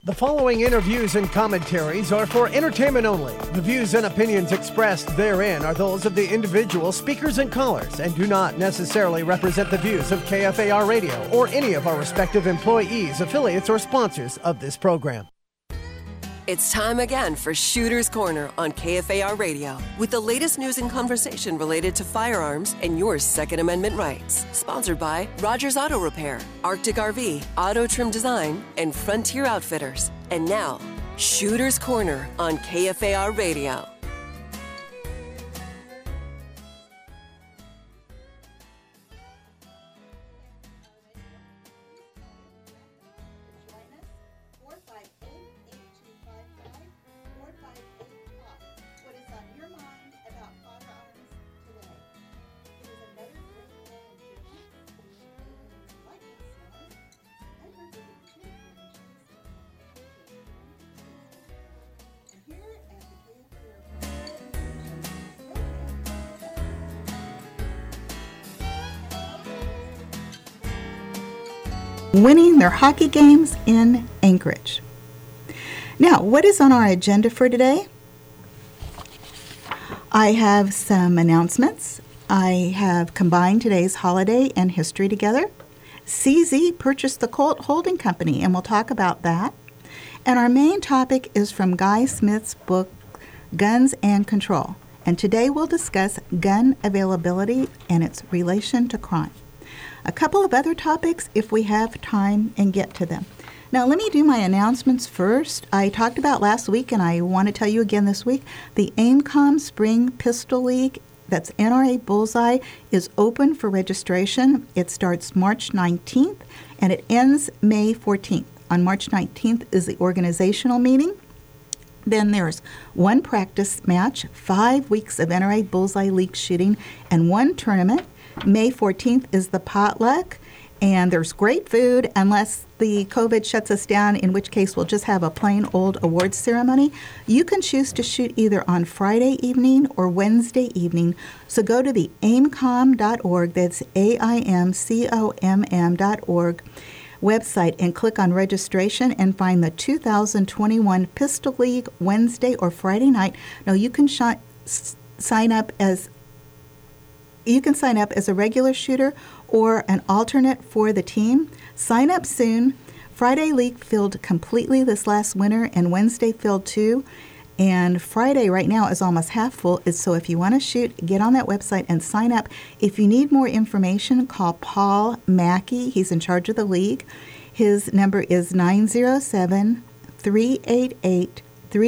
The following interviews and commentaries are for entertainment only. The views and opinions expressed therein are those of the individual speakers and callers and do not necessarily represent the views of KFAR Radio or any of our respective employees, affiliates, or sponsors of this program. It's time again for Shooter's Corner on KFAR Radio with the latest news and conversation related to firearms and your Second Amendment rights. Sponsored by Rogers Auto Repair, Arctic RV, Auto Trim Design, and Frontier Outfitters. And now, Shooter's Corner on KFAR Radio. Winning their hockey games in Anchorage. Now, what is on our agenda for today? I have some announcements. I have combined today's holiday and history together. CZ purchased the Colt Holding Company, and we'll talk about that. And our main topic is from Guy Smith's book, Guns and Control. And today we'll discuss gun availability and its relation to crime. A couple of other topics if we have time and get to them. Now, let me do my announcements first. I talked about last week, and I want to tell you again this week, the AIMCOM Spring Pistol League, that's NRA Bullseye, is open for registration. It starts March 19th, and it ends May 14th. On March 19th is the organizational meeting. Then there's one practice match, 5 weeks of NRA Bullseye League shooting, and one tournament. May 14th is the potluck, and there's great food unless the COVID shuts us down, in which case we'll just have a plain old awards ceremony. You can choose to shoot either on Friday evening or Wednesday evening, so go to the aimcom.org, that's AIMCOMM.org website, and click on registration and find the 2021 Pistol League Wednesday or Friday night. Now, you can sign up as a regular shooter or an alternate for the team. Sign up soon. Friday League filled completely this last winter, and Wednesday filled too. And Friday right now is almost half full. So if you want to shoot, get on that website and sign up. If you need more information, call Paul Mackey. He's in charge of the league. His number is 907-388-3640,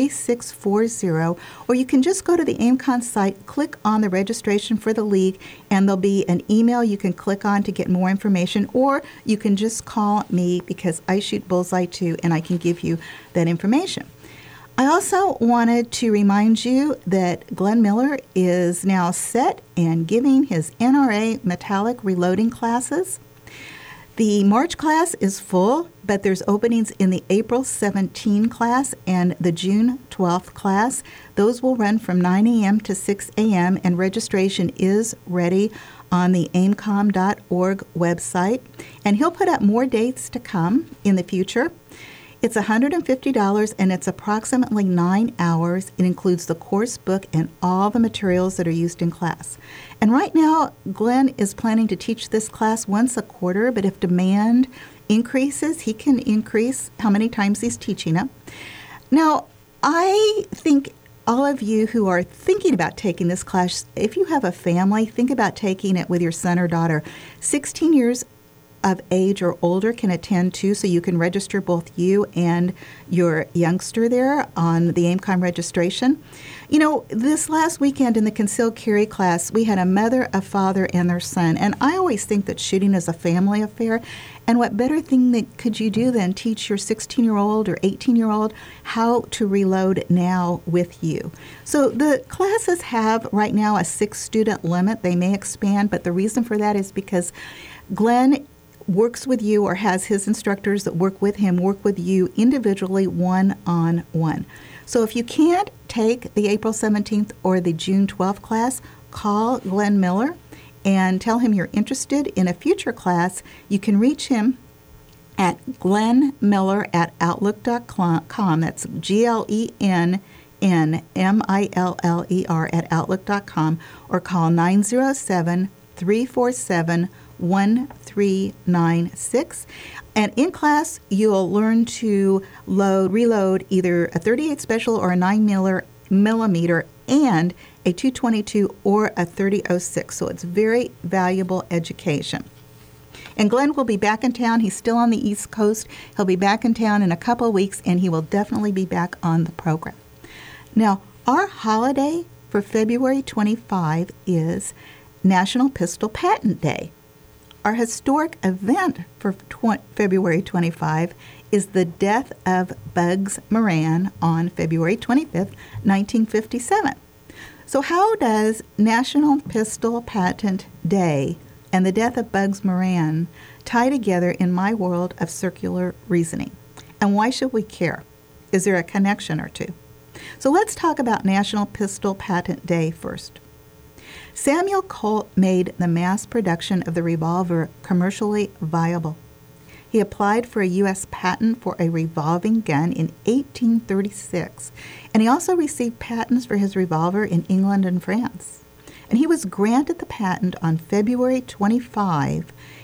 or you can just go to the AIMCOM site, click on the registration for the league, and there'll be an email you can click on to get more information, or you can just call me because I shoot bullseye too, and I can give you that information. I also wanted to remind you that Glenn Miller is now set and giving his NRA metallic reloading classes. The March class is full, but there's openings in the April 17 class and the June 12th class. Those will run from 9 a.m. to 6 a.m., and registration is ready on the aimcom.org website. And he'll put up more dates to come in the future. It's $150, and it's approximately 9 hours. It includes the course book and all the materials that are used in class. And right now, Glenn is planning to teach this class once a quarter, but if demand increases, he can increase how many times he's teaching it. Now, I think all of you who are thinking about taking this class, if you have a family, think about taking it with your son or daughter. 16 years of age or older can attend too, so you can register both you and your youngster there on the AIMCOM registration. You know, this last weekend in the concealed carry class, we had a mother, a father, and their son, and I always think that shooting is a family affair, and what better thing that could you do than teach your 16-year-old or 18-year-old how to reload now with you. So the classes have right now a 6-student limit. They may expand, but the reason for that is because Glenn works with you, or has his instructors that work with him work with you individually, one-on-one. So if you can't take the April 17th or the June 12th class, call Glenn Miller and tell him you're interested in a future class. You can reach him at glennmiller@outlook.com. That's GLENNMILLER@outlook.com, or call 907-347-1396. And in class, you'll learn to reload either a 38 special or a 9mm and a 222 or a 3006. So it's very valuable education. And Glenn will be back in town. He's still on the East Coast. He'll be back in town in a couple of weeks, and he will definitely be back on the program. Now, our holiday for February 25 is National Pistol Patent Day. Our historic event for February 25 is the death of Bugs Moran on February 25th, 1957. So how does National Pistol Patent Day and the death of Bugs Moran tie together in my world of circular reasoning? And why should we care? Is there a connection or two? So let's talk about National Pistol Patent Day first. Samuel Colt made the mass production of the revolver commercially viable. He applied for a U.S. patent for a revolving gun in 1836, and he also received patents for his revolver in England and France. And he was granted the patent on February 25,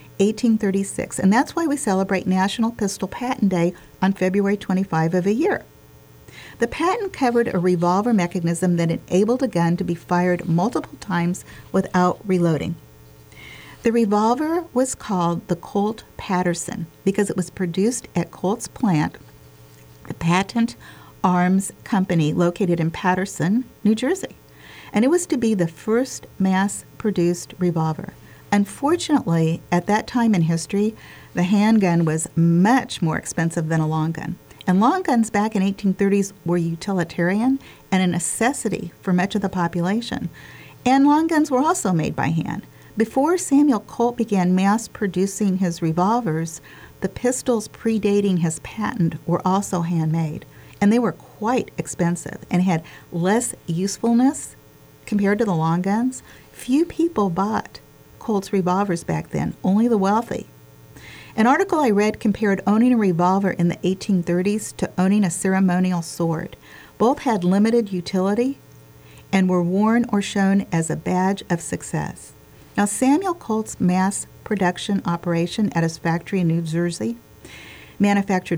1836, and that's why we celebrate National Pistol Patent Day on February 25 of a year. The patent covered a revolver mechanism that enabled a gun to be fired multiple times without reloading. The revolver was called the Colt Patterson because it was produced at Colt's plant, the Patent Arms Company located in Paterson, New Jersey. And it was to be the first mass-produced revolver. Unfortunately, at that time in history, the handgun was much more expensive than a long gun. And long guns back in 1830s were utilitarian and a necessity for much of the population. And long guns were also made by hand. Before Samuel Colt began mass-producing his revolvers, the pistols predating his patent were also handmade. And they were quite expensive and had less usefulness compared to the long guns. Few people bought Colt's revolvers back then, only the wealthy. An article I read compared owning a revolver in the 1830s to owning a ceremonial sword. Both had limited utility and were worn or shown as a badge of success. Now, Samuel Colt's mass production operation at his factory in New Jersey manufactured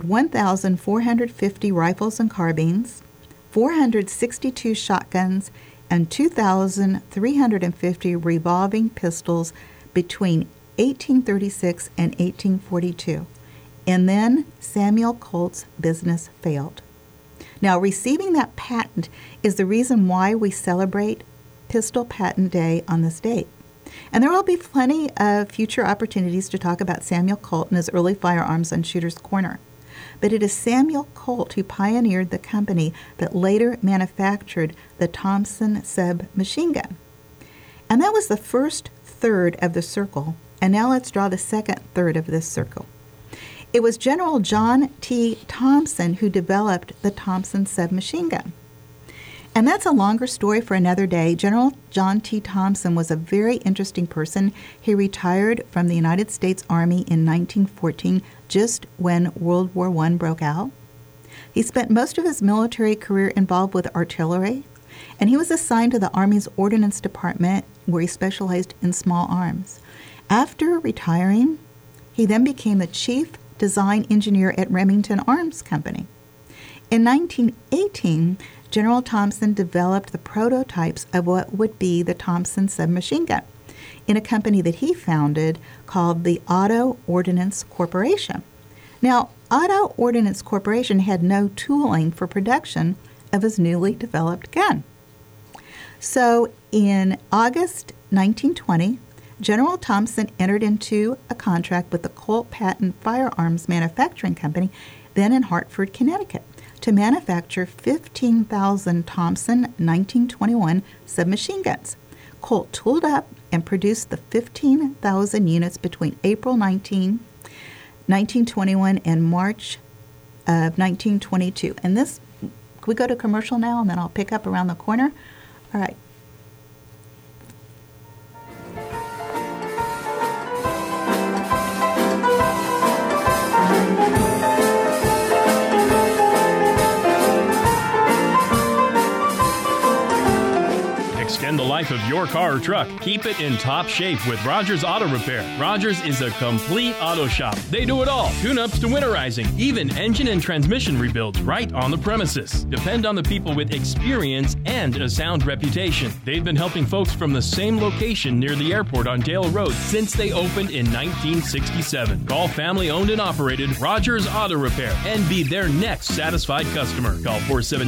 1,450 rifles and carbines, 462 shotguns, and 2,350 revolving pistols between 1836 and 1842. And then Samuel Colt's business failed. Now, receiving that patent is the reason why we celebrate Pistol Patent Day on this date. And there will be plenty of future opportunities to talk about Samuel Colt and his early firearms on Shooter's Corner. But it is Samuel Colt who pioneered the company that later manufactured the Thompson submachine gun. And that was the first third of the circle. And now let's draw the second third of this circle. It was General John T. Thompson who developed the Thompson submachine gun. And that's a longer story for another day. General John T. Thompson was a very interesting person. He retired from the United States Army in 1914, just when World War I broke out. He spent most of his military career involved with artillery, and he was assigned to the Army's Ordnance Department, where he specialized in small arms. After retiring, he then became the chief design engineer at Remington Arms Company. In 1918, General Thompson developed the prototypes of what would be the Thompson submachine gun in a company that he founded called the Auto Ordnance Corporation. Now, Auto Ordnance Corporation had no tooling for production of his newly developed gun. So in August 1920, General Thompson entered into a contract with the Colt Patent Firearms Manufacturing Company, then in Hartford, Connecticut, to manufacture 15,000 Thompson 1921 submachine guns. Colt tooled up and produced the 15,000 units between April 1921 and March of 1922. And this, can we go to commercial now, and then I'll pick up around the corner? All right. life of your car or truck. Keep it in top shape with Rogers Auto Repair. Rogers is a complete auto shop. They do it all. Tune-ups to winterizing, even engine and transmission rebuilds right on the premises. Depend on the people with experience and a sound reputation. They've been helping folks from the same location near the airport on Dale Road since they opened in 1967. Call family-owned and operated Rogers Auto Repair and be their next satisfied customer. Call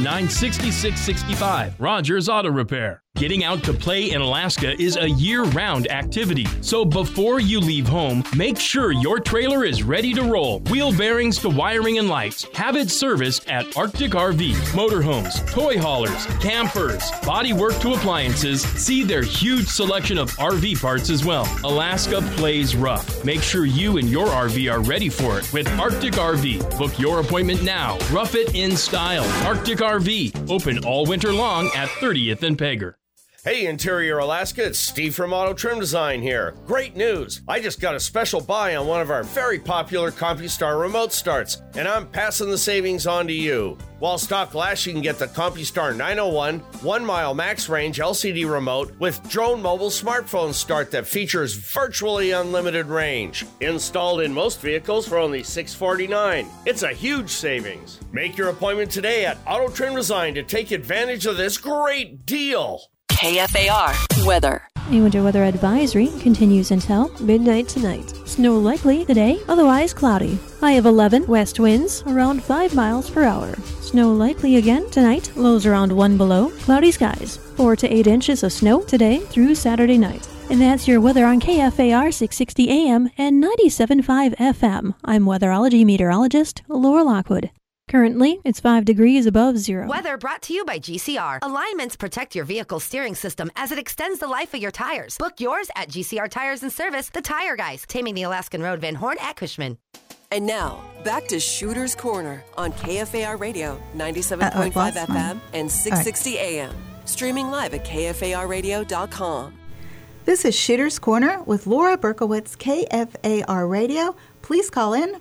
479-6665. Rogers Auto Repair. Getting out to play in Alaska is a year-round activity. So before you leave home, make sure your trailer is ready to roll. Wheel bearings to wiring and lights. Have it serviced at Arctic RV. Motorhomes, toy haulers, campers, body work to appliances. See their huge selection of RV parts as well. Alaska plays rough. Make sure you and your RV are ready for it with Arctic RV. Book your appointment now. Rough it in style. Arctic RV. Open all winter long at 30th and Pegger. Hey, Interior Alaska, it's Steve from Auto Trim Design here. Great news! I just got a special buy on one of our very popular CompuStar remote starts, and I'm passing the savings on to you. While stock lasts, you can get the CompuStar 901 1-mile max range LCD remote with drone mobile smartphone start that features virtually unlimited range. Installed in most vehicles for only $649. It's a huge savings. Make your appointment today at Auto Trim Design to take advantage of this great deal. KFAR weather. A winter weather advisory continues until midnight tonight. Snow likely today, otherwise cloudy. High of 11, west winds around 5 miles per hour. Snow likely again tonight, lows around 1 below, cloudy skies. 4 to 8 inches of snow today through Saturday night. And that's your weather on KFAR 660 AM and 97.5 FM. I'm weatherology meteorologist Laura Lockwood. Currently, it's 5 degrees above zero. Weather brought to you by GCR. Alignments protect your vehicle's steering system as it extends the life of your tires. Book yours at GCR Tires and Service, the Tire Guys, taming the Alaskan Road, Van Horn at Cushman. And now, back to Shooter's Corner on KFAR Radio, 97.5 FM and 660 AM. Streaming live at KFARradio.com. This is Shooter's Corner with Laura Berkowitz, KFAR Radio. Please call in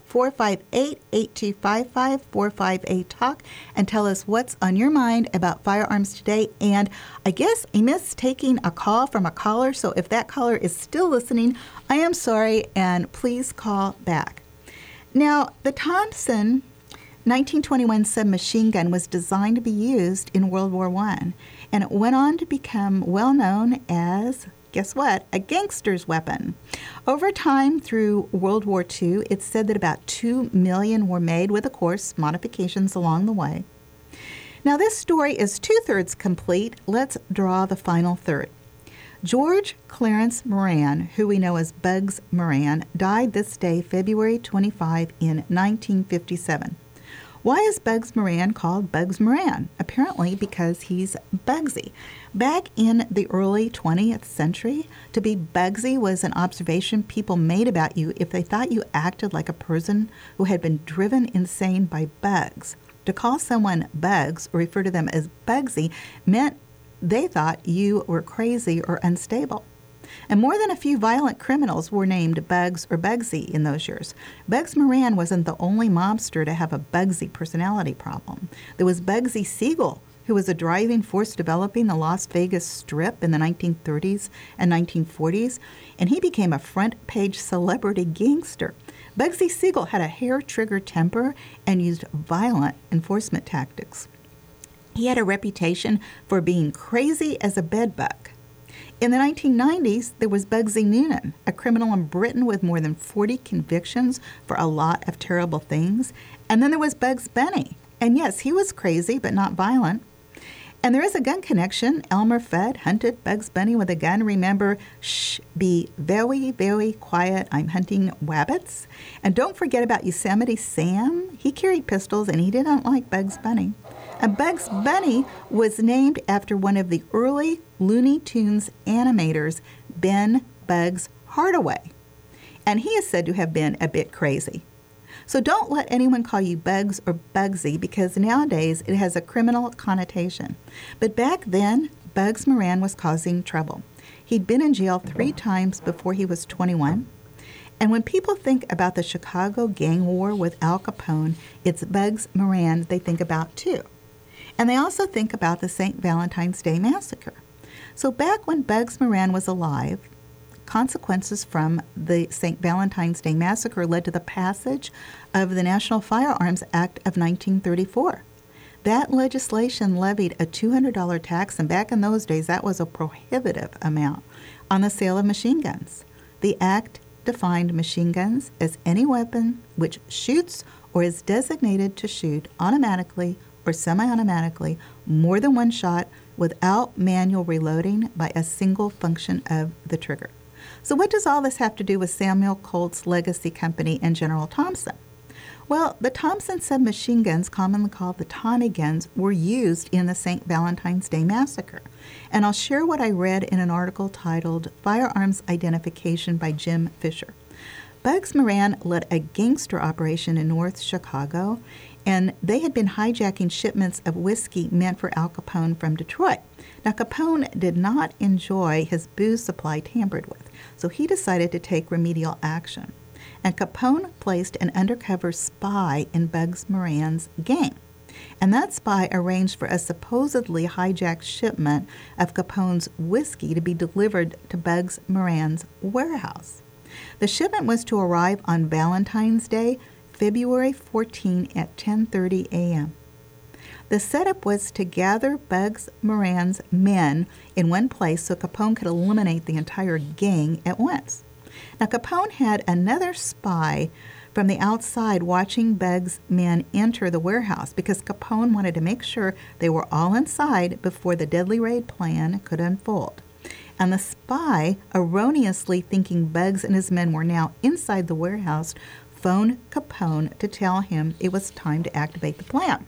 458-8255, 458-TALK, and tell us what's on your mind about firearms today. And I guess I missed taking a call from a caller, so if that caller is still listening, I am sorry, and please call back. Now, the Thompson 1921 submachine gun was designed to be used in World War I, and it went on to become well known as, guess what? A gangster's weapon. Over time through World War II, it's said that about 2 million were made with, of course, modifications along the way. Now, this story is 2/3 complete. Let's draw the final third. George Clarence Moran, who we know as Bugs Moran, died this day, February 25, in 1957. Why is Bugs Moran called Bugs Moran? Apparently because he's Bugsy. Back in the early 20th century, to be Bugsy was an observation people made about you if they thought you acted like a person who had been driven insane by bugs. To call someone Bugs or refer to them as Bugsy meant they thought you were crazy or unstable. And more than a few violent criminals were named Bugs or Bugsy in those years. Bugs Moran wasn't the only mobster to have a Bugsy personality problem. There was Bugsy Siegel, who was a driving force developing the Las Vegas Strip in the 1930s and 1940s, and he became a front-page celebrity gangster. Bugsy Siegel had a hair-trigger temper and used violent enforcement tactics. He had a reputation for being crazy as a bedbug. In the 1990s, there was Bugsy Noonan, a criminal in Britain with more than 40 convictions for a lot of terrible things. And then there was Bugs Bunny. And yes, he was crazy, but not violent. And there is a gun connection. Elmer Fudd hunted Bugs Bunny with a gun. Remember, shh, be very, very quiet. I'm hunting wabbits. And don't forget about Yosemite Sam. He carried pistols, and he didn't like Bugs Bunny. And Bugs Bunny was named after one of the early Looney Tunes animators, Ben Bugs Hardaway. And he is said to have been a bit crazy. So don't let anyone call you Bugs or Bugsy, because nowadays it has a criminal connotation. But back then, Bugs Moran was causing trouble. He'd been in jail 3 times before he was 21. And when people think about the Chicago gang war with Al Capone, it's Bugs Moran they think about too. And they also think about the St. Valentine's Day Massacre. So back when Bugs Moran was alive, consequences from the St. Valentine's Day Massacre led to the passage of the National Firearms Act of 1934. That legislation levied a $200 tax, and back in those days that was a prohibitive amount, on the sale of machine guns. The act defined machine guns as any weapon which shoots or is designated to shoot automatically or semi-automatically more than one shot without manual reloading by a single function of the trigger. So what does all this have to do with Samuel Colt's Legacy Company and General Thompson? Well, the Thompson submachine guns, commonly called the Tommy guns, were used in the St. Valentine's Day Massacre. And I'll share what I read in an article titled Firearms Identification by Jim Fisher. Bugs Moran led a gangster operation in North Chicago, and they had been hijacking shipments of whiskey meant for Al Capone from Detroit. Now, Capone did not enjoy his booze supply tampered with, so he decided to take remedial action. And Capone placed an undercover spy in Bugs Moran's gang. And that spy arranged for a supposedly hijacked shipment of Capone's whiskey to be delivered to Bugs Moran's warehouse. The shipment was to arrive on Valentine's Day, February 14 at 10:30 a.m. The setup was to gather Bugs Moran's men in one place so Capone could eliminate the entire gang at once. Now, Capone had another spy from the outside watching Bugs' men enter the warehouse because Capone wanted to make sure they were all inside before the deadly raid plan could unfold. And the spy, erroneously thinking Bugs and his men were now inside the warehouse, phoned Capone to tell him it was time to activate the plan.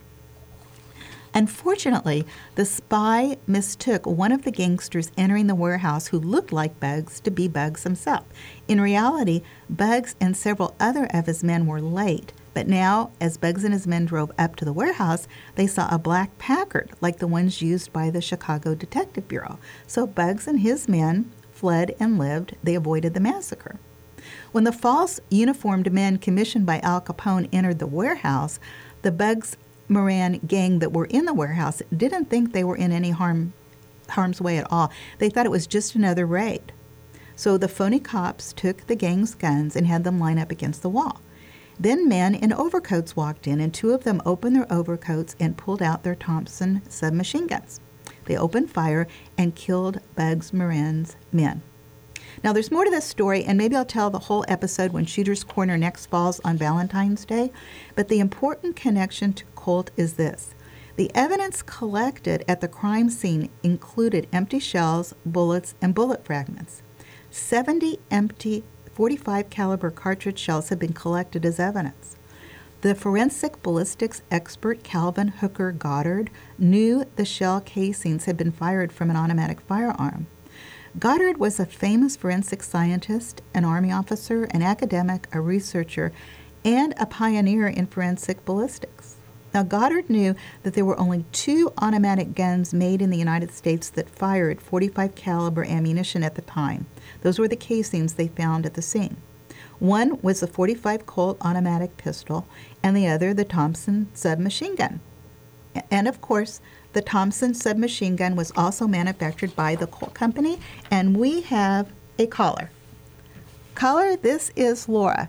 Unfortunately, the spy mistook one of the gangsters entering the warehouse who looked like Bugs to be Bugs himself. In reality, Bugs and several other of his men were late, but now, as Bugs and his men drove up to the warehouse, they saw a black Packard like the ones used by the Chicago Detective Bureau. So Bugs and his men fled and lived. They avoided the massacre. When the false uniformed men commissioned by Al Capone entered the warehouse, the Bugs Moran gang that were in the warehouse didn't think they were in any harm's way at all. They thought it was just another raid. So the phony cops took the gang's guns and had them line up against the wall. Then men in overcoats walked in, and two of them opened their overcoats and pulled out their Thompson submachine guns. They opened fire and killed Bugs Moran's men. Now, there's more to this story, and maybe I'll tell the whole episode when Shooter's Corner next falls on Valentine's Day, but the important connection to Colt is this. The evidence collected at the crime scene included empty shells, bullets, and bullet fragments. 70 empty .45 caliber cartridge shells have been collected as evidence. The forensic ballistics expert Calvin Hooker Goddard knew the shell casings had been fired from an automatic firearm. Goddard was a famous forensic scientist, an Army officer, an academic, a researcher, and a pioneer in forensic ballistics. Now, Goddard knew that there were only two automatic guns made in the United States that fired .45 caliber ammunition at the time. Those were the casings they found at the scene. One was the .45 Colt automatic pistol, and the other the Thompson submachine gun. And, of course, the Thompson submachine gun was also manufactured by the Colt Company, and we have a caller. Caller, this is Laura.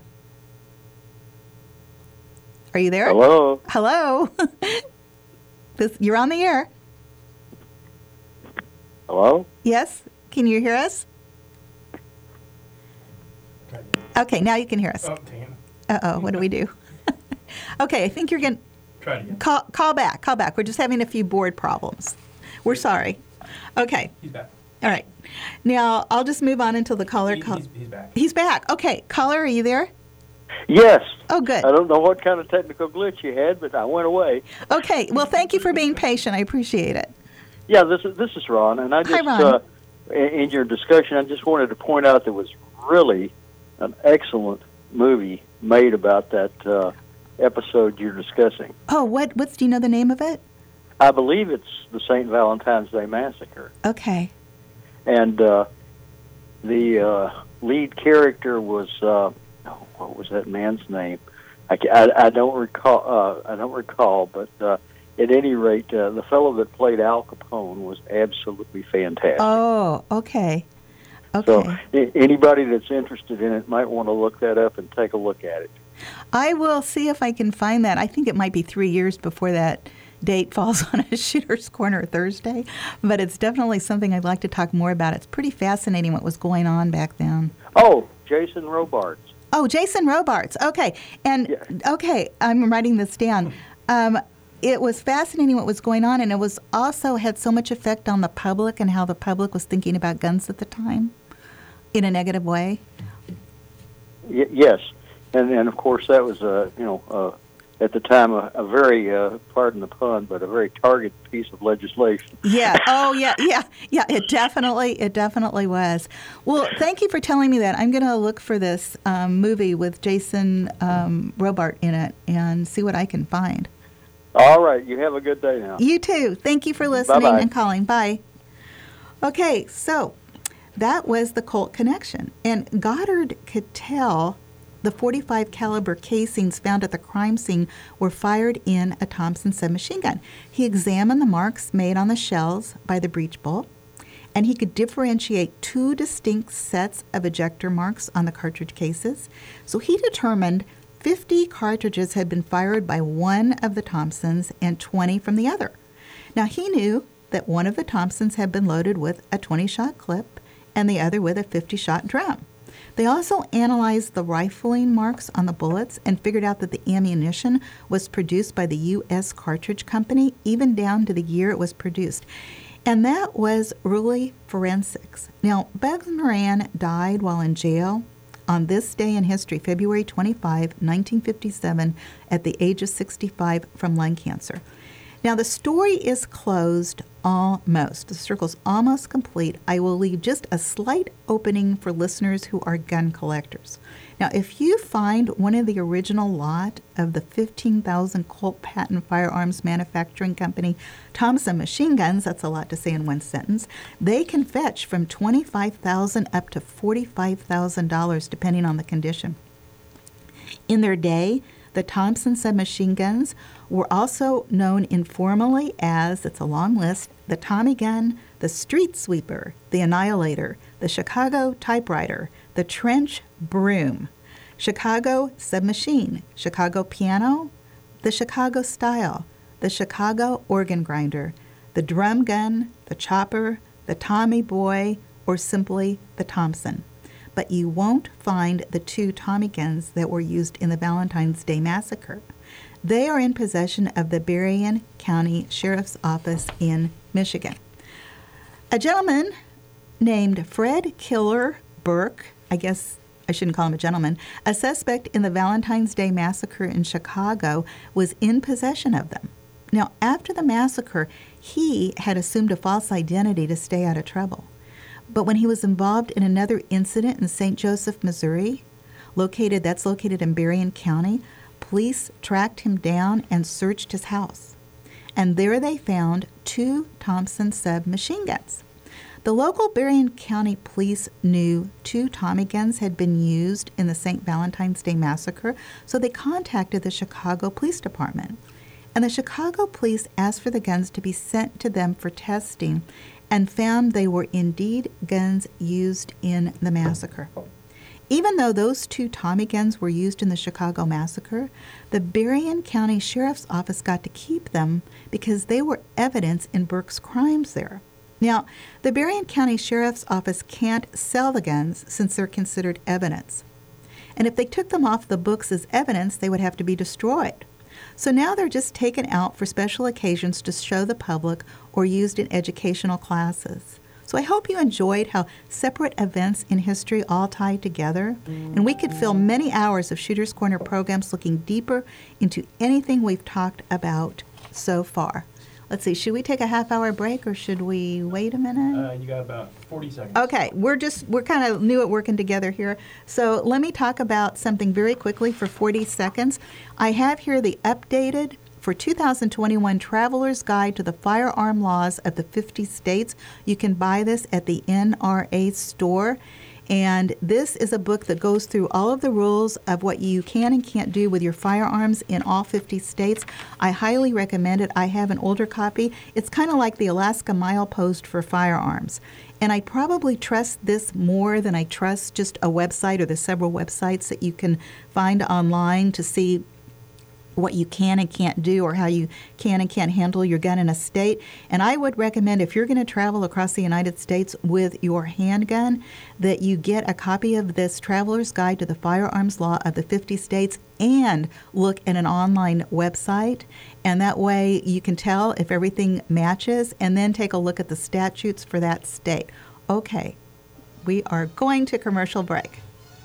Are you there? Hello. Hello. You're on the air. Hello? Yes? Can you hear us? Okay, now you can hear us. Oh, damn. Uh-oh, what do we do? Okay, I think you're going to... Try it again. Call back. We're just having a few board problems. We're sorry. Okay. He's back. All right. Now, I'll just move on until the caller... He's back. He's back. Okay. Caller, are you there? Yes. Oh, good. I don't know what kind of technical glitch you had, but I went away. Okay. Well, thank you for being patient. I appreciate it. Yeah, this is Ron, and I just, Hi, Ron. In your discussion, I just wanted to point out there was really an excellent movie made about that episode you're discussing. Oh, do you know the name of it? I believe it's the St. Valentine's Day Massacre. Okay. And the lead character was what was that man's name? I don't recall. But at any rate, the fellow that played Al Capone was absolutely fantastic. Oh, okay. So anybody that's interested in it might want to look that up and take a look at it. I will see if I can find that. I think it might be 3 years before that date falls on a Shooter's Corner Thursday, but it's definitely something I'd like to talk more about. It's pretty fascinating what was going on back then. Oh, Jason Robards. Oh, Jason Robards. Okay. And, okay, I'm writing this down. It was fascinating what was going on, and it was also had so much effect on the public and how the public was thinking about guns at the time in a negative way. Yes. And of course, that was, at the time, a very, pardon the pun, but a very targeted piece of legislation. Yeah. Oh, yeah. It definitely was. Well, thank you for telling me that. I'm going to look for this movie with Jason Robart in it and see what I can find. All right. You have a good day now. You too. Thank you for listening Bye-bye. and calling. Bye. Okay, so that was the Colt connection. And Goddard could tell the .45 caliber casings found at the crime scene were fired in a Thompson submachine gun. He examined the marks made on the shells by the breech bolt, and he could differentiate two distinct sets of ejector marks on the cartridge cases. So he determined 50 cartridges had been fired by one of the Thompsons and 20 from the other. Now, he knew that one of the Thompsons had been loaded with a 20-shot clip and the other with a 50-shot drum. They also analyzed the rifling marks on the bullets and figured out that the ammunition was produced by the U.S. Cartridge Company, even down to the year it was produced. And that was really forensics. Now, Bugs Moran died while in jail on this day in history, February 25, 1957, at the age of 65 from lung cancer. Now, the story is closed almost. The circle's almost complete. I will leave just a slight opening for listeners who are gun collectors. Now, if you find one of the original lot of the 15,000 Colt Patent Firearms Manufacturing Company Thompson machine guns, that's a lot to say in one sentence, they can fetch from $25,000 up to $45,000 depending on the condition. In their day, the Thompson submachine guns were also known informally as, it's a long list, the Tommy gun, the Street Sweeper, the Annihilator, the Chicago Typewriter, the Trench Broom, Chicago Submachine, Chicago Piano, the Chicago Style, the Chicago Organ Grinder, the Drum Gun, the Chopper, the Tommy Boy, or simply the Thompson. But you won't find the two Tommy guns that were used in the Valentine's Day Massacre. They are in possession of the Berrien County Sheriff's Office in Michigan. A gentleman named Fred Killer Burke, I guess I shouldn't call him a gentleman, a suspect in the Valentine's Day Massacre in Chicago, was in possession of them. Now, after the massacre, he had assumed a false identity to stay out of trouble. But when he was involved in another incident in St. Joseph, Missouri, located in Berrien County, police tracked him down and searched his house. And there they found two Thompson submachine guns. The local Berrien County police knew two Tommy guns had been used in the St. Valentine's Day Massacre, so they contacted the Chicago Police Department. And the Chicago police asked for the guns to be sent to them for testing and found they were indeed guns used in the massacre. Even though those two Tommy guns were used in the Chicago Massacre, the Berrien County Sheriff's Office got to keep them because they were evidence in Burke's crimes there. Now, the Berrien County Sheriff's Office can't sell the guns since they're considered evidence. And if they took them off the books as evidence, they would have to be destroyed. So now they're just taken out for special occasions to show the public or used in educational classes. So I hope you enjoyed how separate events in history all tie together, and we could fill many hours of Shooter's Corner programs looking deeper into anything we've talked about so far. Let's see, should we take a half-hour break or should we wait a minute? You got about 40 seconds. Okay, we're kind of new at working together here. So let me talk about something very quickly for 40 seconds. I have here the updated for 2021 Traveler's Guide to the Firearm Laws of the 50 States. You can buy this at the NRA store. And this is a book that goes through all of the rules of what you can and can't do with your firearms in all 50 states. I highly recommend it. I have an older copy. It's kind of like the Alaska Milepost for firearms. And I probably trust this more than I trust just a website or the several websites that you can find online to see what you can and can't do or how you can and can't handle your gun in a state. And I would recommend, if you're going to travel across the United States with your handgun, that you get a copy of this Traveler's Guide to the Firearms Law of the 50 states and look at an online website. And that way you can tell if everything matches and then take a look at the statutes for that state. Okay, we are going to commercial break.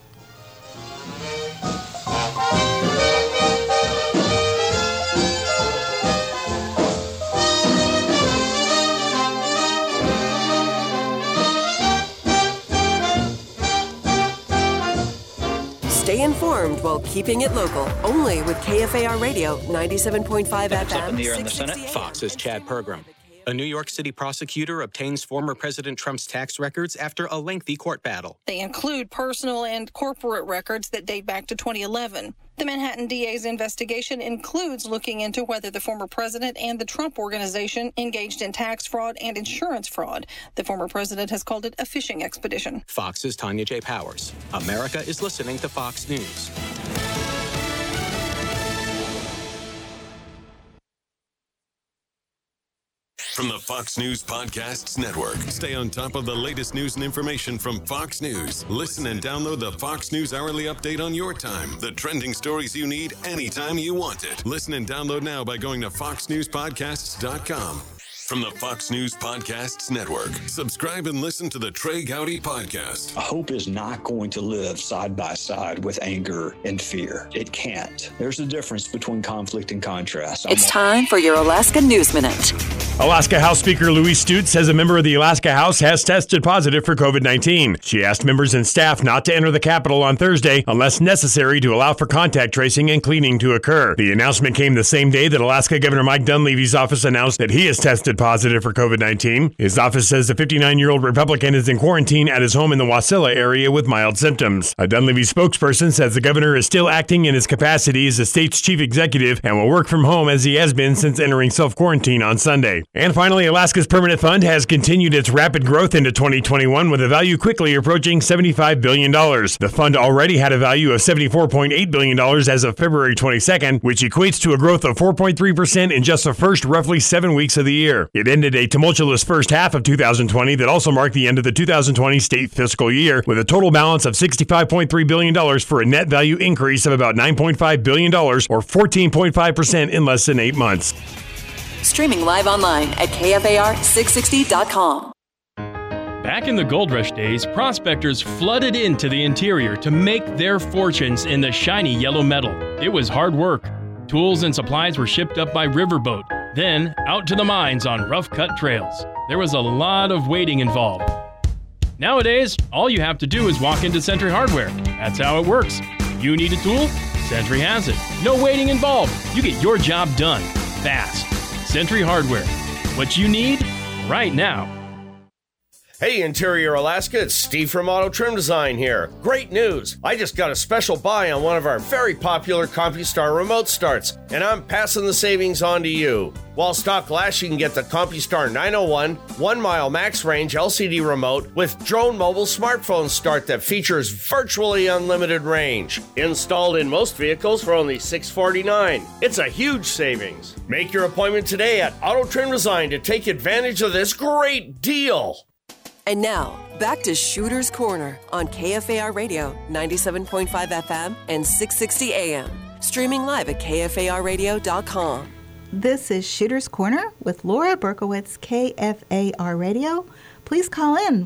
Stay informed while keeping it local. Only with KFAR Radio, 97.5 FM. Up in the air in the Senate, 660 Fox's Chad Pergram. A New York City prosecutor obtains former President Trump's tax records after a lengthy court battle. They include personal and corporate records that date back to 2011. The Manhattan DA's investigation includes looking into whether the former president and the Trump Organization engaged in tax fraud and insurance fraud. The former president has called it a fishing expedition. Fox's Tanya J. Powers. America is listening to Fox News. From the Fox News Podcasts Network. Stay on top of the latest news and information from Fox News. Listen and download the Fox News Hourly Update on your time. The trending stories you need anytime you want it. Listen and download now by going to foxnewspodcasts.com. From the Fox News Podcasts Network. Subscribe and listen to the Trey Gowdy Podcast. Hope is not going to live side by side with anger and fear. It can't. There's a difference between conflict and contrast. It's time for your Alaska News Minute. Alaska House Speaker Louise Stutes says a member of the Alaska House has tested positive for COVID-19. She asked members and staff not to enter the Capitol on Thursday unless necessary to allow for contact tracing and cleaning to occur. The announcement came the same day that Alaska Governor Mike Dunleavy's office announced that he has tested positive for COVID-19. His office says the 59-year-old Republican is in quarantine at his home in the Wasilla area with mild symptoms. A Dunleavy spokesperson says the governor is still acting in his capacity as the state's chief executive and will work from home as he has been since entering self-quarantine on Sunday. And finally, Alaska's Permanent Fund has continued its rapid growth into 2021 with a value quickly approaching $75 billion. The fund already had a value of $74.8 billion as of February 22nd, which equates to a growth of 4.3% in just the first roughly 7 weeks of the year. It ended a tumultuous first half of 2020 that also marked the end of the 2020 state fiscal year with a total balance of $65.3 billion for a net value increase of about $9.5 billion or 14.5% in less than 8 months. Streaming live online at KFAR660.com. Back in the gold rush days, prospectors flooded into the interior to make their fortunes in the shiny yellow metal. It was hard work. Tools and supplies were shipped up by riverboat, then out to the mines on rough-cut trails. There was a lot of waiting involved. Nowadays, all you have to do is walk into Sentry Hardware. That's how it works. You need a tool? Sentry has it. No waiting involved. You get your job done fast. Sentry Hardware. What you need right now. Hey, Interior Alaska, it's Steve from Auto Trim Design here. Great news! I just got a special buy on one of our very popular CompuStar remote starts, and I'm passing the savings on to you. While stock lasts, you can get the CompuStar 901 1-mile max range LCD remote with drone mobile smartphone start that features virtually unlimited range. Installed in most vehicles for only $649. It's a huge savings. Make your appointment today at Auto Trim Design to take advantage of this great deal. And now, back to Shooter's Corner on KFAR Radio, 97.5 FM and 660 AM. Streaming live at KFARradio.com. This is Shooter's Corner with Laura Berkowitz, KFAR Radio. Please call in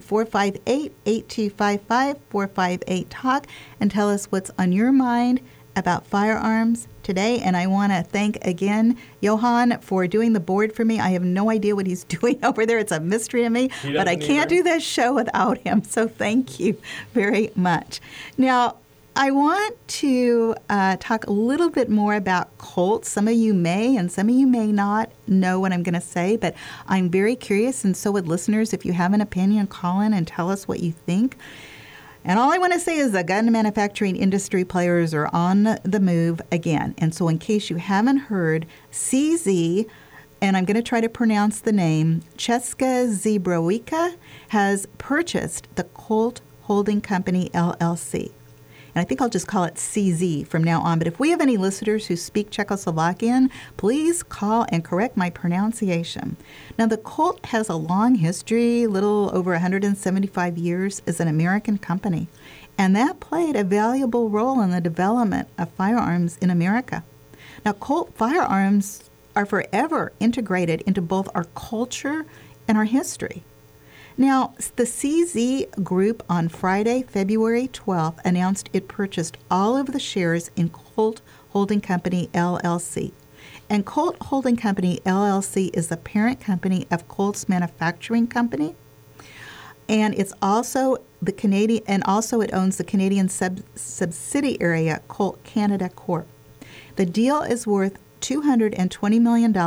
458-8255, 458-TALK, and tell us what's on your mind about firearms today. And I want to thank again Johan for doing the board for me. I have no idea what he's doing over there. It's a mystery to me, but I can't do this show without him. So thank you very much. Now, I want to talk a little bit more about Colts. Some of you may and some of you may not know what I'm going to say, but I'm very curious, and so would listeners. If you have an opinion, call in and tell us what you think. And all I want to say is the gun manufacturing industry players are on the move again. And so in case you haven't heard, CZ, and I'm going to try to pronounce the name, Česká zbrojovka, has purchased the Colt Holding Company, LLC. And I think I'll just call it CZ from now on. But if we have any listeners who speak Czechoslovakian, please call and correct my pronunciation. Now, the Colt has a long history, little over 175 years, as an American company. And that played a valuable role in the development of firearms in America. Now, Colt firearms are forever integrated into both our culture and our history. Now, the CZ Group on Friday, February 12th, announced it purchased all of the shares in Colt Holding Company, LLC. And Colt Holding Company, LLC is the parent company of Colt's Manufacturing Company. And it's also the Canadian, and also it owns the Canadian subsidiary Colt Canada Corp. The deal is worth $220 million and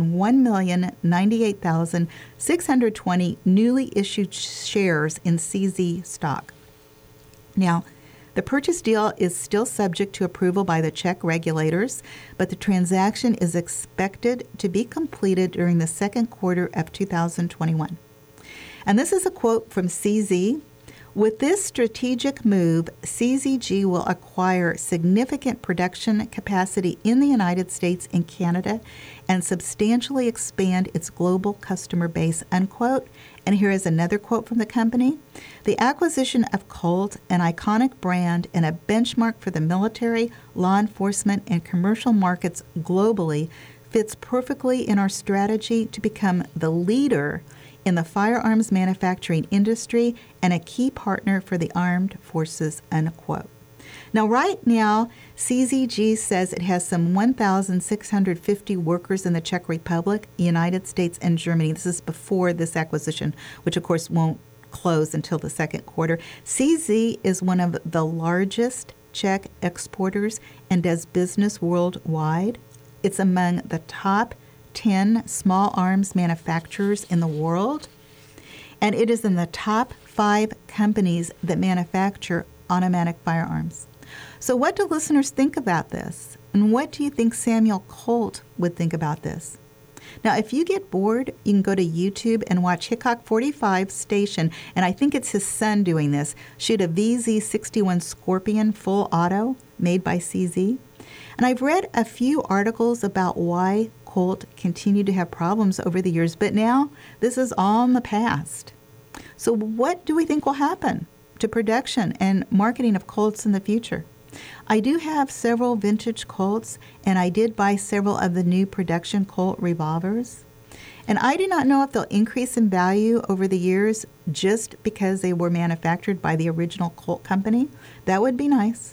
1,098,620 newly issued shares in CZ stock. Now, the purchase deal is still subject to approval by the Czech regulators, but the transaction is expected to be completed during the second quarter of 2021. And this is a quote from CZ. With this strategic move, CZG will acquire significant production capacity in the United States and Canada and substantially expand its global customer base, unquote. And here is another quote from the company. The acquisition of Colt, an iconic brand and a benchmark for the military, law enforcement, and commercial markets globally, fits perfectly in our strategy to become the leader in the firearms manufacturing industry and a key partner for the armed forces, unquote. Now, right now, CZG says it has some 1,650 workers in the Czech Republic, United States, and Germany. This is before this acquisition, which, of course, won't close until the second quarter. CZ is one of the largest Czech exporters and does business worldwide. It's among the top 10 small arms manufacturers in the world, and it is in the top 5 companies that manufacture automatic firearms. So what do listeners think about this? And what do you think Samuel Colt would think about this? Now, if you get bored, you can go to YouTube and watch Hickok 45 Station, and I think it's his son doing this, shoot a VZ61 Scorpion full auto made by CZ. And I've read a few articles about why Colt continued to have problems over the years, but now this is all in the past. So what do we think will happen to production and marketing of Colts in the future? I do have several vintage Colts, and I did buy several of the new production Colt revolvers. And I do not know if they'll increase in value over the years just because they were manufactured by the original Colt company. That would be nice.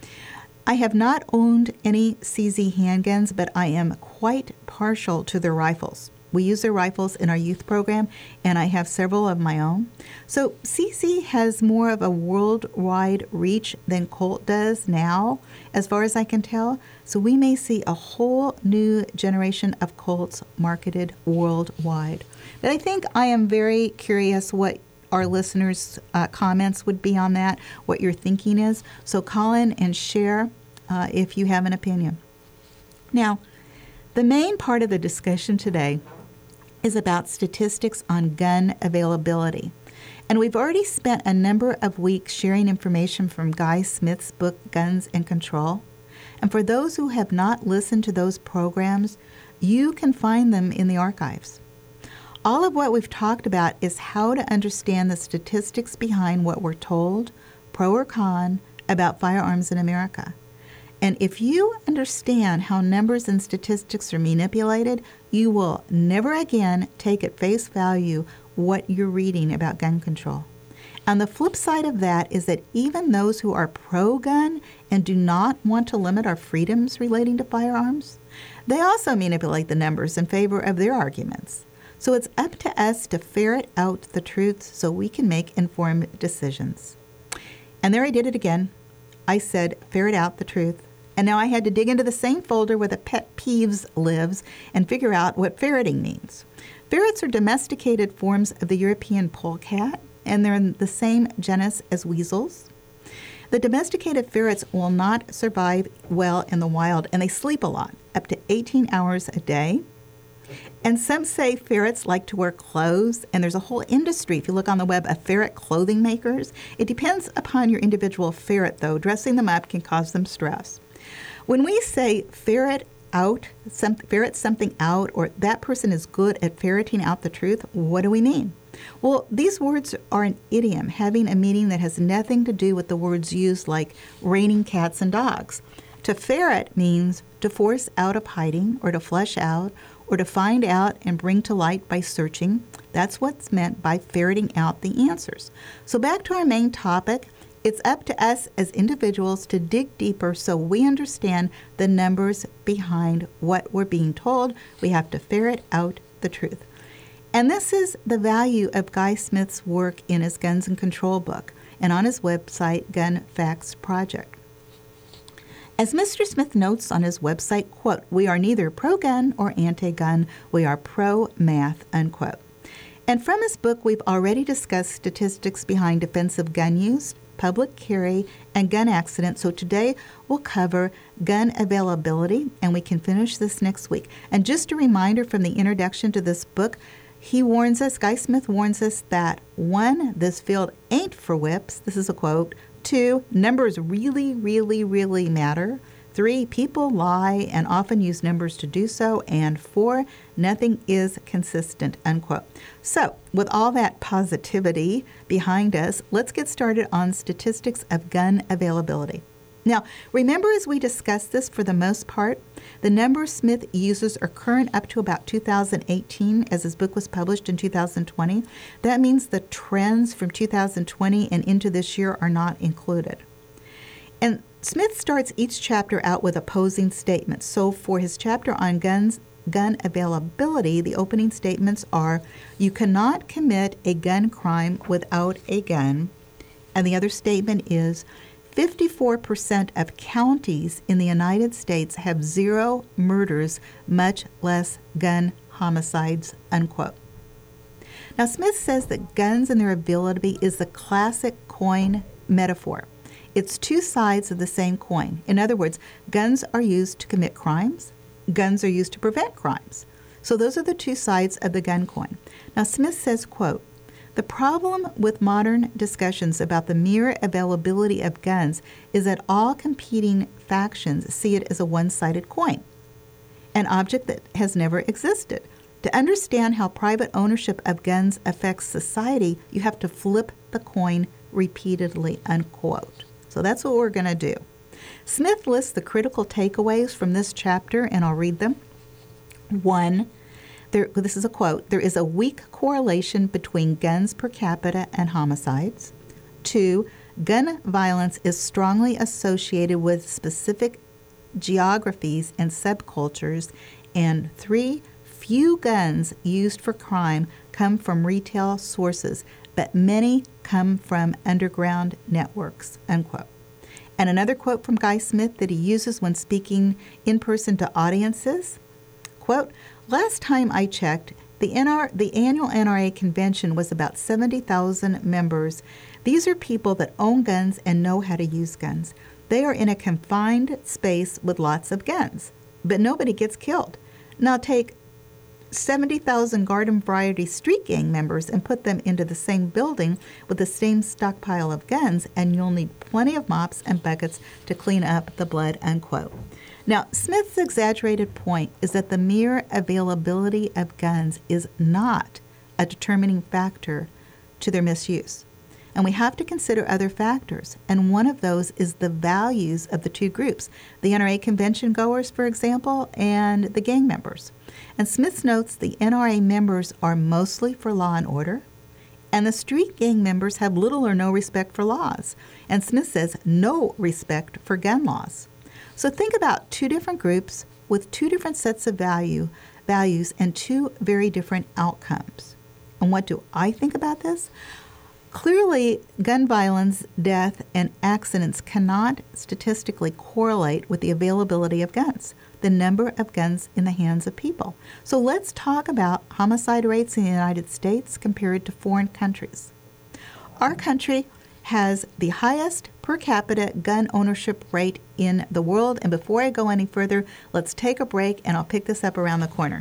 I have not owned any CZ handguns, but I am quite partial to their rifles. We use their rifles in our youth program, and I have several of my own. So CZ has more of a worldwide reach than Colt does now, as far as I can tell. So we may see a whole new generation of Colts marketed worldwide. But I think I am very curious what our listeners' comments would be on that, what your thinking is. So call in and share if you have an opinion. Now, the main part of the discussion today is about statistics on gun availability. And we've already spent a number of weeks sharing information from Guy Smith's book, Guns and Control. And for those who have not listened to those programs, you can find them in the archives. All of what we've talked about is how to understand the statistics behind what we're told, pro or con, about firearms in America. And if you understand how numbers and statistics are manipulated, you will never again take at face value what you're reading about gun control. And the flip side of that is that even those who are pro-gun and do not want to limit our freedoms relating to firearms, they also manipulate the numbers in favor of their arguments. So it's up to us to ferret out the truth so we can make informed decisions. And there I did it again. I said, ferret out the truth. And now I had to dig into the same folder where the pet peeves lives and figure out what ferreting means. Ferrets are domesticated forms of the European polecat, and they're in the same genus as weasels. The domesticated ferrets will not survive well in the wild, and they sleep a lot, up to 18 hours a day. And some say ferrets like to wear clothes, and there's a whole industry, if you look on the web, of ferret clothing makers. It depends upon your individual ferret, though. Dressing them up can cause them stress. When we say ferret something out, or that person is good at ferreting out the truth, what do we mean? Well, these words are an idiom having a meaning that has nothing to do with the words used like raining cats and dogs. To ferret means to force out of hiding, or to flush out, or to find out and bring to light by searching. That's what's meant by ferreting out the answers. So back to our main topic, it's up to us as individuals to dig deeper so we understand the numbers behind what we're being told. We have to ferret out the truth. And this is the value of Guy Smith's work in his Guns and Control book and on his website, Gun Facts Project. As Mr. Smith notes on his website, quote, "We are neither pro-gun or anti-gun. We are pro-math," unquote. And from his book, we've already discussed statistics behind defensive gun use, public carry, and gun accidents. So today we'll cover gun availability, and we can finish this next week. And just a reminder from the introduction to this book, he warns us, Guy Smith warns us that 1, this field ain't for whips. This is a quote. 2, numbers really, really, really matter. 3, people lie and often use numbers to do so. And 4, nothing is consistent, unquote. So with all that positivity behind us, let's get started on statistics of gun availability. Now, remember as we discussed this, for the most part, the numbers Smith uses are current up to about 2018, as his book was published in 2020. That means the trends from 2020 and into this year are not included. And Smith starts each chapter out with opposing statements. So for his chapter on gun availability, the opening statements are, you cannot commit a gun crime without a gun. And the other statement is, 54% of counties in the United States have 0 murders, much less gun homicides, unquote. Now, Smith says that guns and their availability is the classic coin metaphor. It's 2 sides of the same coin. In other words, guns are used to commit crimes. Guns are used to prevent crimes. So those are the 2 sides of the gun coin. Now, Smith says, quote, "The problem with modern discussions about the mere availability of guns is that all competing factions see it as a one-sided coin, an object that has never existed. To understand how private ownership of guns affects society, you have to flip the coin repeatedly," unquote. So that's what we're going to do. Smith lists the critical takeaways from this chapter, and I'll read them. 1, this is a quote, "There is a weak correlation between guns per capita and homicides." 2, gun violence is strongly associated with specific geographies and subcultures. And 3, few guns used for crime come from retail sources, but many come from underground networks, unquote. And another quote from Guy Smith that he uses when speaking in person to audiences, quote, "Last time I checked, the annual NRA convention was about 70,000 members. These are people that own guns and know how to use guns. They are in a confined space with lots of guns, but nobody gets killed. Now take 70,000 garden variety street gang members and put them into the same building with the same stockpile of guns, and you'll need plenty of mops and buckets to clean up the blood," unquote. Now, Smith's exaggerated point is that the mere availability of guns is not a determining factor to their misuse. And we have to consider other factors, and one of those is the values of the 2 groups, the NRA convention goers, for example, and the gang members. And Smith notes the NRA members are mostly for law and order, and the street gang members have little or no respect for laws. And Smith says no respect for gun laws. So think about 2 different groups with 2 different sets of values and 2 very different outcomes. And what do I think about this? Clearly, gun violence, death, and accidents cannot statistically correlate with the availability of guns, the number of guns in the hands of people. So let's talk about homicide rates in the United States compared to foreign countries. our country has the highest per capita gun ownership rate in the world. And before I go any further, let's take a break, and I'll pick this up around the corner.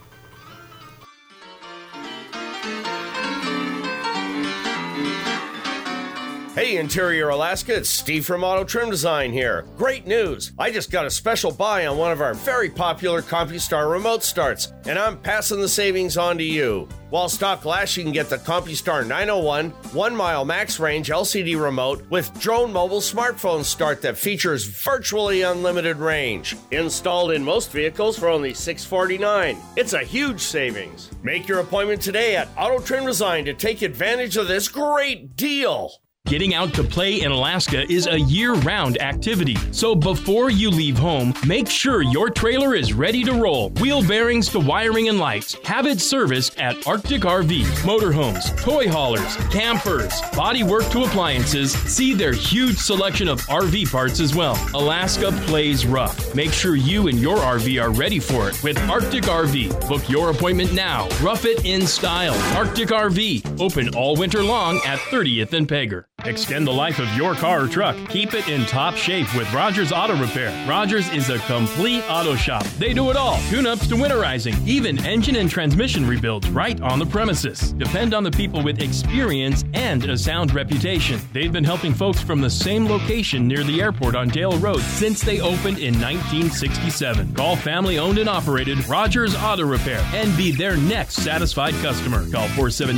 Hey, Interior Alaska, it's Steve from Auto Trim Design here. Great news! I just got a special buy on one of our very popular CompuStar remote starts, and I'm passing the savings on to you. While stock lasts, you can get the CompuStar 901 1-mile max range LCD remote with drone mobile smartphone start that features virtually unlimited range. Installed in most vehicles for only $649. It's a huge savings. Make your appointment today at Auto Trim Design to take advantage of this great deal. Getting out to play in Alaska is a year-round activity. So before you leave home, make sure your trailer is ready to roll. Wheel bearings to wiring and lights. Have it serviced at Arctic RV. Motorhomes, toy haulers, campers, body work to appliances. See their huge selection of RV parts as well. Alaska plays rough. Make sure you and your RV are ready for it with Arctic RV. Book your appointment now. Rough it in style. Arctic RV. Open all winter long at 30th and Pegger. Extend the life of your car or truck. Keep it in top shape with Rogers Auto Repair. Rogers is a complete auto shop. They do it all. Tune-ups to winterizing, even engine and transmission rebuilds right on the premises. Depend on the people with experience and a sound reputation. They've been helping folks from the same location near the airport on Dale Road since they opened in 1967. Call family-owned and operated Rogers Auto Repair and be their next satisfied customer. Call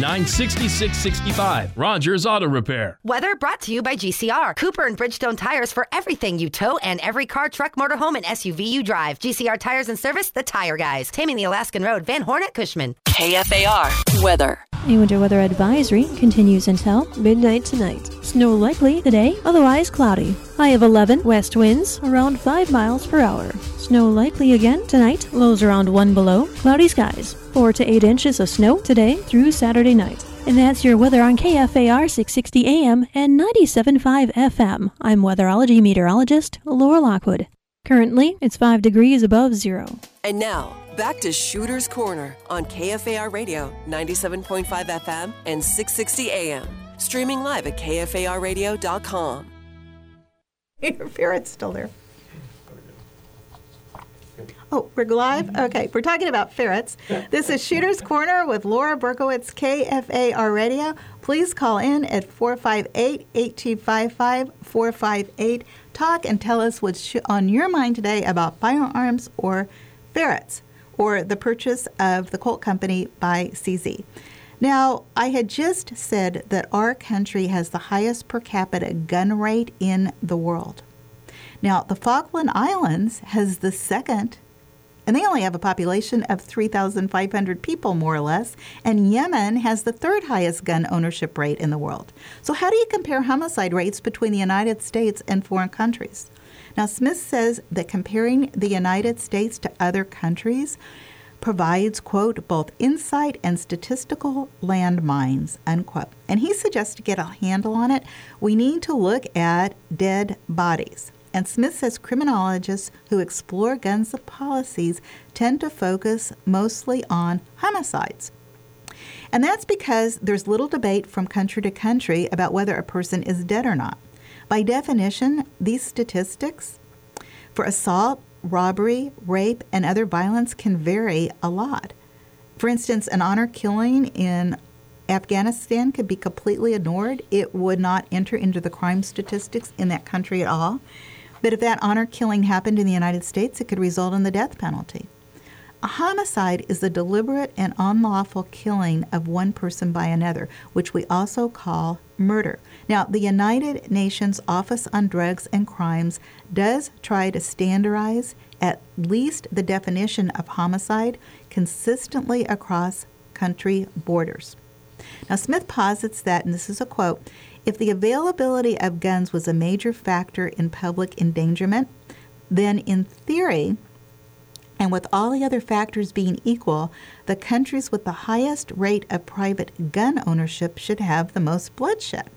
479-6665. Rogers Auto Repair. Weather brought to you by GCR. Cooper and Bridgestone tires for everything you tow and every car, truck, motorhome, and SUV you drive. GCR Tires and Service, the Tire Guys. Taming the Alaskan Road, Van Hornet, Cushman. KFAR weather. A winter weather advisory continues until midnight tonight. Snow likely today, otherwise cloudy. High of 11, west winds around 5 miles per hour. Snow likely again tonight, lows around 1 below. Cloudy skies. 4 to 8 inches of snow today through Saturday night. And that's your weather on KFAR 660 AM and 97.5 FM. I'm weatherology meteorologist Laura Lockwood. Currently, it's 5 degrees above zero. And now, back to Shooter's Corner on KFAR Radio, 97.5 FM and 660 AM. Streaming live at KFARradio.com. Your ferret's still there. Oh, we're live? Okay, we're talking about ferrets. This is Shooter's Corner with Laura Berkowitz, KFAR Radio. Please call in at 458-8255, 458. Talk and tell us what's on your mind today about firearms or ferrets, or the purchase of the Colt Company by CZ. Now, I had just said that our country has the highest per capita gun rate in the world. Now, the Falkland Islands has the second, and they only have a population of 3,500 people, more or less, and Yemen has the third highest gun ownership rate in the world. So how do you compare homicide rates between the United States and foreign countries? Now, Smith says that comparing the United States to other countries provides, quote, both insight and statistical landmines, unquote. And he suggests to get a handle on it, we need to look at dead bodies. And Smith says criminologists who explore guns policies tend to focus mostly on homicides. And that's because there's little debate from country to country about whether a person is dead or not. By definition, these statistics for assault, robbery, rape, and other violence can vary a lot. For instance, an honor killing in Afghanistan could be completely ignored. It would not enter into the crime statistics in that country at all. But if that honor killing happened in the United States, it could result in the death penalty. A homicide is the deliberate and unlawful killing of one person by another, which we also call murder. Now, the United Nations Office on Drugs and Crimes does try to standardize at least the definition of homicide consistently across country borders. Now, Smith posits that, and this is a quote, if the availability of guns was a major factor in public endangerment, then in theory, and with all the other factors being equal, the countries with the highest rate of private gun ownership should have the most bloodshed.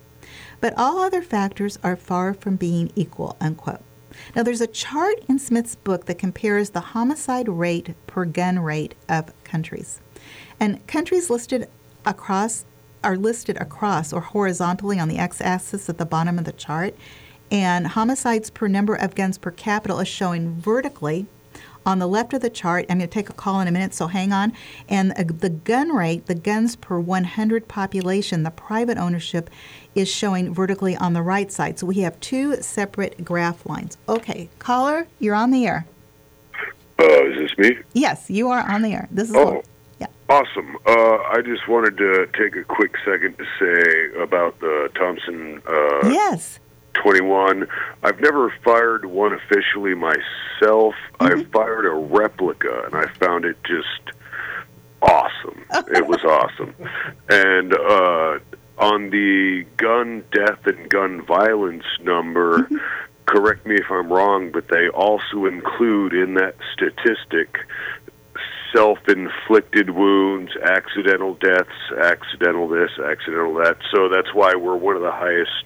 But all other factors are far from being equal, unquote. Now, there's a chart in Smith's book that compares the homicide rate per gun rate of countries. And countries listed across are listed across or horizontally on the x-axis at the bottom of the chart. And homicides per number of guns per capita is showing vertically. On the left of the chart, I'm going to take a call in a minute, so hang on. And the gun rate, the guns per 100 population, the private ownership, is showing vertically on the right side. So we have two separate graph lines. Okay, caller, you're on the air. Is this me? Yes, you are on the air. This is Oh, yeah. Awesome. I just wanted to take a quick second to say about the Thompson yes. 21. I've never fired one officially myself. I've fired a replica, and I found it just awesome. It was awesome. And on the gun death and gun violence number, correct me if I'm wrong, but they also include in that statistic self-inflicted wounds, accidental deaths, accidental this, accidental that. So that's why we're one of the highest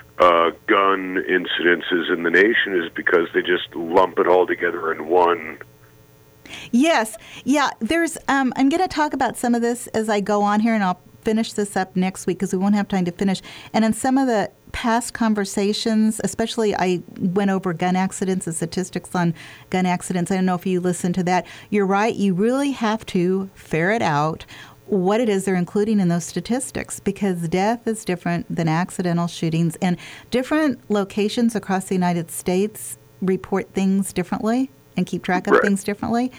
gun incidences in the nation, is because they just lump it all together in one. Yes. Yeah, there's I'm going to talk about some of this as I go on here, and I'll finish this up next week because we won't have time to finish. And in some of the past conversations, especially I went over gun accidents and statistics on gun accidents. I don't know if you listened to that. You're right. You really have to ferret out what it is they're including in those statistics, because death is different than accidental shootings, and different locations across the United States report things differently and keep track of things differently.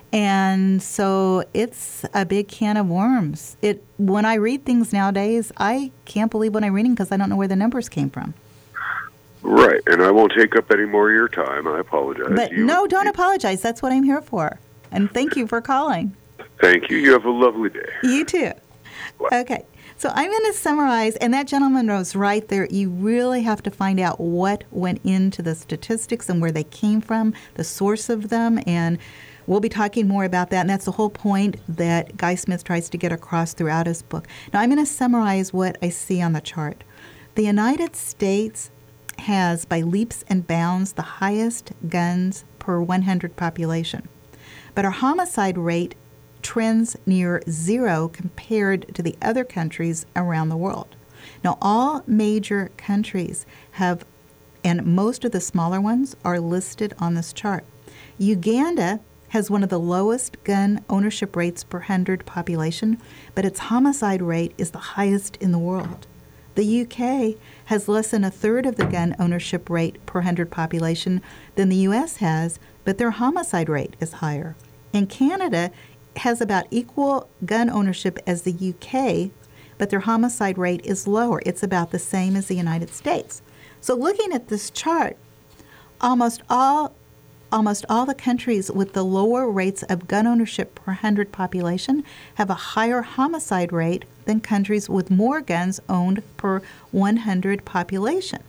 And so it's a big can of worms. When I read things nowadays, I can't believe what I'm reading because I don't know where the numbers came from. Right, and I won't take up any more of your time. I apologize. But no, don't apologize. That's what I'm here for. And thank you for calling. Thank you. You have a lovely day. You too. Bye. Okay. So I'm going to summarize, and that gentleman was right there. You really have to find out what went into the statistics and where they came from, the source of them, and we'll be talking more about that, and that's the whole point that Guy Smith tries to get across throughout his book. Now, I'm going to summarize what I see on the chart. The United States has, by leaps and bounds, the highest guns per 100 population. But our homicide rate trends near zero compared to the other countries around the world. Now, all major countries have, and most of the smaller ones are listed on this chart. Uganda has one of the lowest gun ownership rates per 100 population, but its homicide rate is the highest in the world. The UK has less than a third of the gun ownership rate per 100 population than the US has, but their homicide rate is higher. And Canada has about equal gun ownership as the UK, but their homicide rate is lower. It's about the same as the United States. So looking at this chart, almost all the countries with the lower rates of gun ownership per 100 population have a higher homicide rate than countries with more guns owned per 100 population.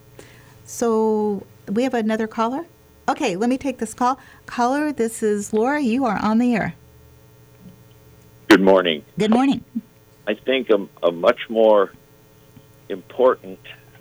So we have another caller? Okay, let me take this call. Caller, this is Laura. You are on the air. Good morning. Good morning. I think a much more important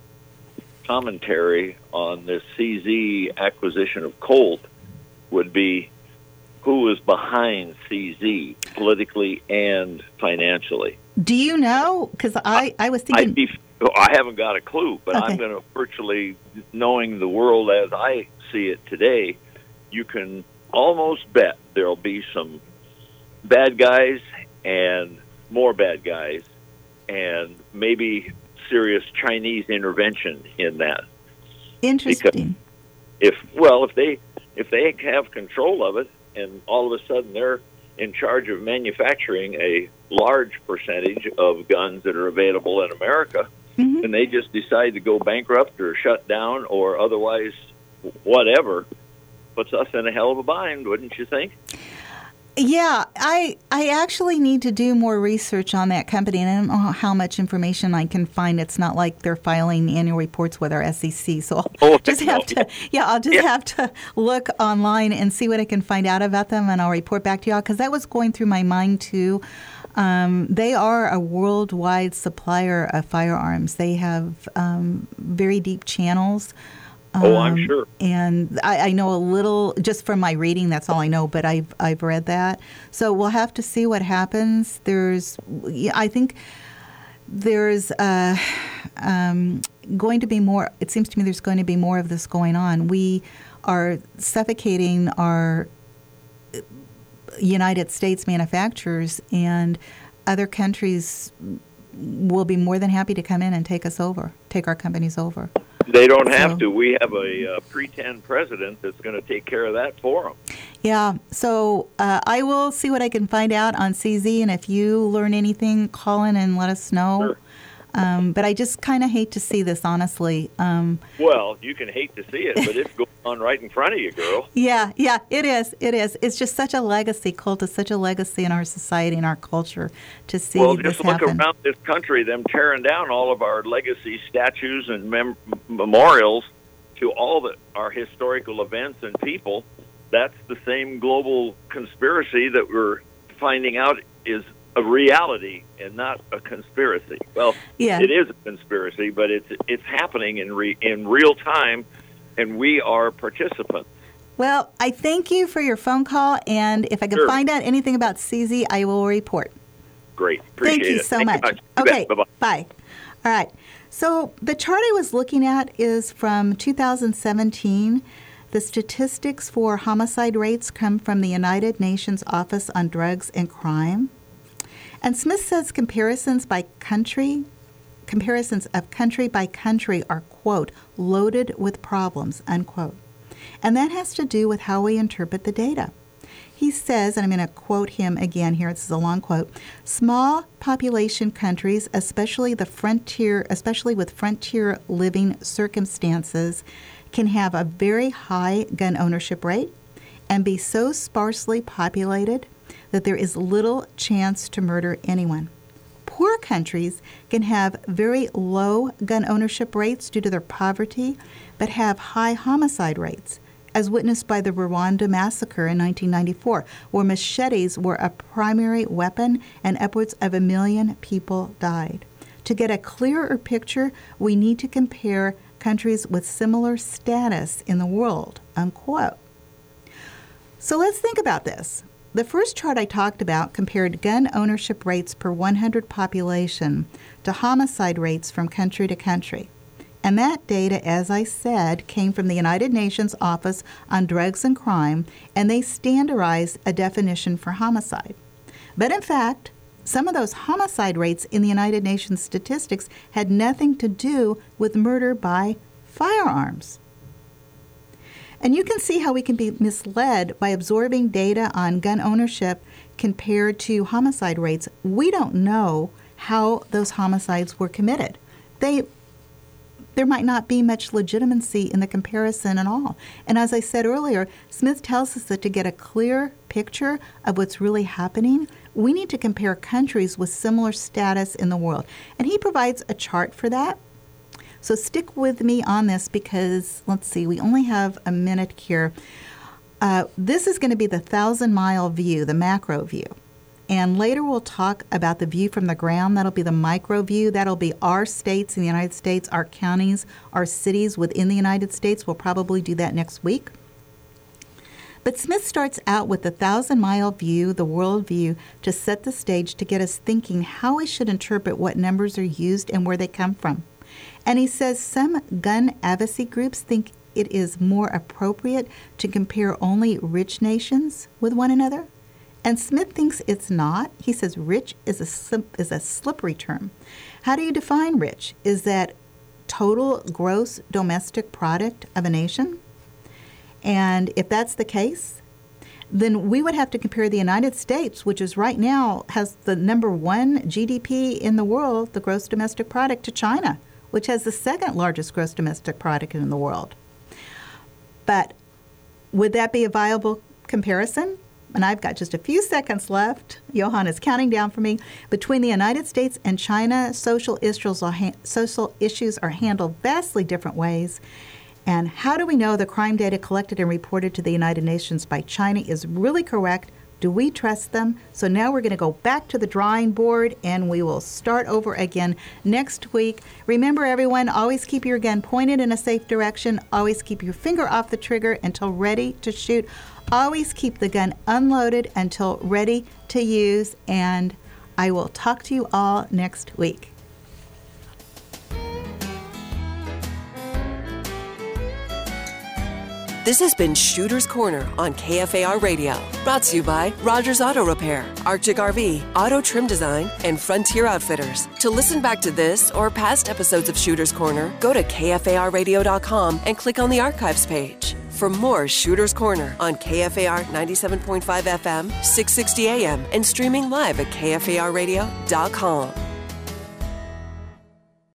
commentary on this CZ acquisition of Colt would be who is behind CZ politically and financially. Do you know? Because I was thinking... I haven't got a clue, but okay. I'm going to virtually, knowing the world as I see it today, you can almost bet there'll be some bad guys and more bad guys, and maybe serious Chinese intervention in that. Interesting. Because if they have control of it, and all of a sudden they're in charge of manufacturing a large percentage of guns that are available in America, and they just decide to go bankrupt or shut down or otherwise whatever, puts us in a hell of a bind, wouldn't you think? Yeah, I actually need to do more research on that company, and I don't know how much information I can find. It's not like they're filing annual reports with our SEC, so I'll just have to look online and see what I can find out about them, and I'll report back to y'all, because that was going through my mind too. They are a worldwide supplier of firearms. They have very deep channels. I'm sure. And I know a little, just from my reading, that's all I know, but I've read that. So we'll have to see what happens. I think there's going to be more, it seems to me there's going to be more of this going on. We are suffocating our United States manufacturers, and other countries will be more than happy to come in and take our companies over. They don't have to. We have a pretend president that's going to take care of that for them. Yeah, so I will see what I can find out on CZ, and if you learn anything, call in and let us know. Sure. But I just kind of hate to see this, honestly. Well, you can hate to see it, but it's going on right in front of you, girl. Yeah, it is. It's just such a legacy. Cult is such a legacy in our society and our culture to see this happen. Well, just look around this country, them tearing down all of our legacy statues and memorials to all our historical events and people. That's the same global conspiracy that we're finding out is a reality and not a conspiracy. Well, It is a conspiracy, but it's happening in real time, and we are participants. Well, I thank you for your phone call, and if I can find out anything about CZ, I will report. Great. Appreciate it. Thank you so much. Okay, bye-bye. Bye. All right. So the chart I was looking at is from 2017. The statistics for homicide rates come from the United Nations Office on Drugs and Crime. And Smith says comparisons of country by country are, quote, loaded with problems, unquote. And that has to do with how we interpret the data. He says, and I'm going to quote him again here, this is a long quote, small population countries, especially with frontier living circumstances, can have a very high gun ownership rate and be so sparsely populated that there is little chance to murder anyone. Poor countries can have very low gun ownership rates due to their poverty, but have high homicide rates, as witnessed by the Rwanda massacre in 1994, where machetes were a primary weapon and upwards of 1 million people died. To get a clearer picture, we need to compare countries with similar status in the world, unquote. So let's think about this. The first chart I talked about compared gun ownership rates per 100 population to homicide rates from country to country. And that data, as I said, came from the United Nations Office on Drugs and Crime, and they standardized a definition for homicide. But in fact, some of those homicide rates in the United Nations statistics had nothing to do with murder by firearms. And you can see how we can be misled by absorbing data on gun ownership compared to homicide rates. We don't know how those homicides were committed. There might not be much legitimacy in the comparison at all. And as I said earlier, Smith tells us that to get a clear picture of what's really happening, we need to compare countries with similar status in the world. And he provides a chart for that. So stick with me on this because, let's see, we only have a minute here. This is going to be the 1,000-mile view, the macro view. And later we'll talk about the view from the ground. That'll be the micro view. That'll be our states in the United States, our counties, our cities within the United States. We'll probably do that next week. But Smith starts out with the 1,000-mile view, the world view, to set the stage to get us thinking how we should interpret what numbers are used and where they come from. And he says some gun advocacy groups think it is more appropriate to compare only rich nations with one another. And Smith thinks it's not. He says rich is a slippery term. How do you define rich? Is that total gross domestic product of a nation? And if that's the case, then we would have to compare the United States, which is right now has the number one GDP in the world, the gross domestic product, to China, which has the second largest gross domestic product in the world. But would that be a viable comparison? And I've got just a few seconds left. Johan is counting down for me. Between the United States and China, social issues are handled vastly different ways. And how do we know the crime data collected and reported to the United Nations by China is really correct? Do we trust them? So now we're going to go back to the drawing board and we will start over again next week. Remember, everyone, always keep your gun pointed in a safe direction. Always keep your finger off the trigger until ready to shoot. Always keep the gun unloaded until ready to use. And I will talk to you all next week. This has been Shooter's Corner on KFAR Radio. Brought to you by Rogers Auto Repair, Arctic RV, Auto Trim Design, and Frontier Outfitters. To listen back to this or past episodes of Shooter's Corner, go to KFARradio.com and click on the archives page. For more Shooter's Corner on KFAR 97.5 FM, 660 AM, and streaming live at KFARradio.com.